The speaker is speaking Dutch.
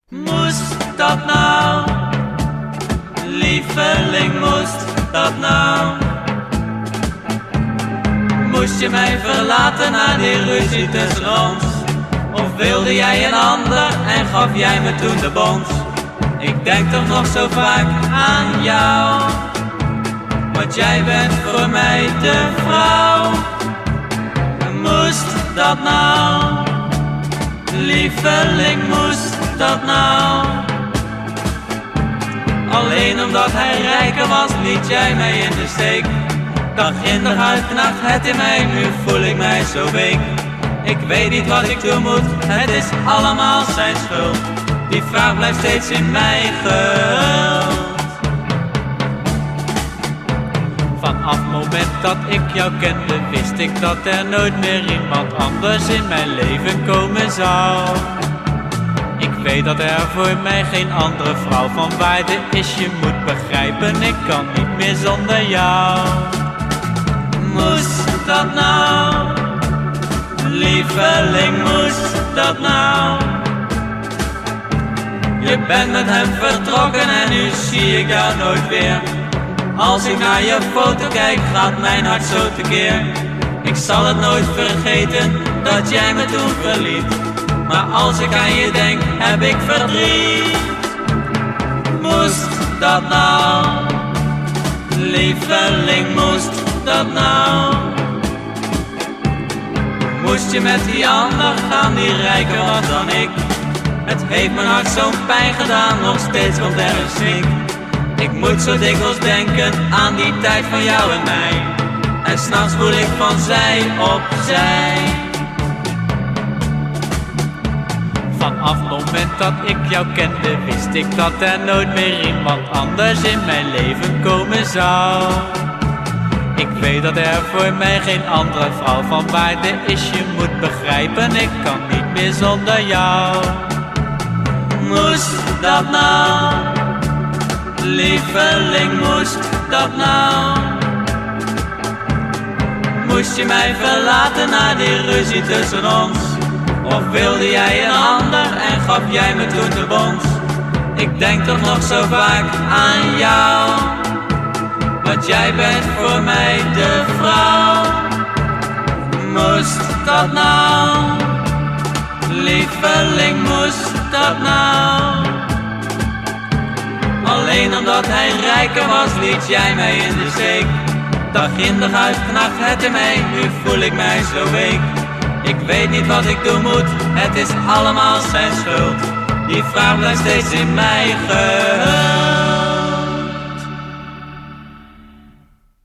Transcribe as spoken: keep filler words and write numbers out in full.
Moest dat nou, lieveling, moest dat nou? Moest je mij verlaten na die ruzie tussen ons? Of wilde jij een ander en gaf jij me toen de bons? Ik denk toch nog zo vaak aan jou, want jij bent voor mij de vrouw. Moest dat nou, lieveling, moest dat nou? Alleen omdat hij rijker was, liet jij mij in de steek. Dag in dag uit nacht het in mij, nu voel ik mij zo week. Ik weet niet wat ik doen moet, het is allemaal zijn schuld. Die vraag blijft steeds in mij gehuld. Vanaf het moment dat ik jou kende, wist ik dat er nooit meer iemand anders in mijn leven komen zou. Ik weet dat er voor mij geen andere vrouw van waarde is. Je moet begrijpen, ik kan niet meer zonder jou. Moest dat nou, lieveling, moest dat nou? Je bent met hem vertrokken en nu zie ik jou nooit weer. Als ik naar je foto kijk, gaat mijn hart zo tekeer. Ik zal het nooit vergeten dat jij me toen verliet. Maar als ik aan je denk, heb ik verdriet. Moest dat nou, lieveling, moest dat nou? Moest je met die ander gaan die rijker was dan ik? Het heeft mijn hart zo'n pijn gedaan, nog steeds komt er een snik. Ik moet zo dikwijls denken aan die tijd van jou en mij. En s'nachts voel ik van zij op zij. Vanaf het moment dat ik jou kende, wist ik dat er nooit meer iemand anders in mijn leven komen zou. Ik weet dat er voor mij geen andere vrouw van waarde is. Je moet begrijpen, ik kan niet meer zonder jou. Moest dat nou, lieveling, moest dat nou? Moest je mij verlaten na die ruzie tussen ons? Of wilde jij een ander en gaf jij me toen de bons? Ik denk toch nog zo vaak aan jou, want jij bent voor mij de vrouw. Moest dat nou, lieveling, moest dat nou? Alleen omdat hij rijker was, liet jij mij in de steek. Dag in dag uit nacht het in mij, nu voel ik mij zo week. Ik weet niet wat ik doen moet, het is allemaal zijn schuld. Die vraag blijft steeds in mij gehuld.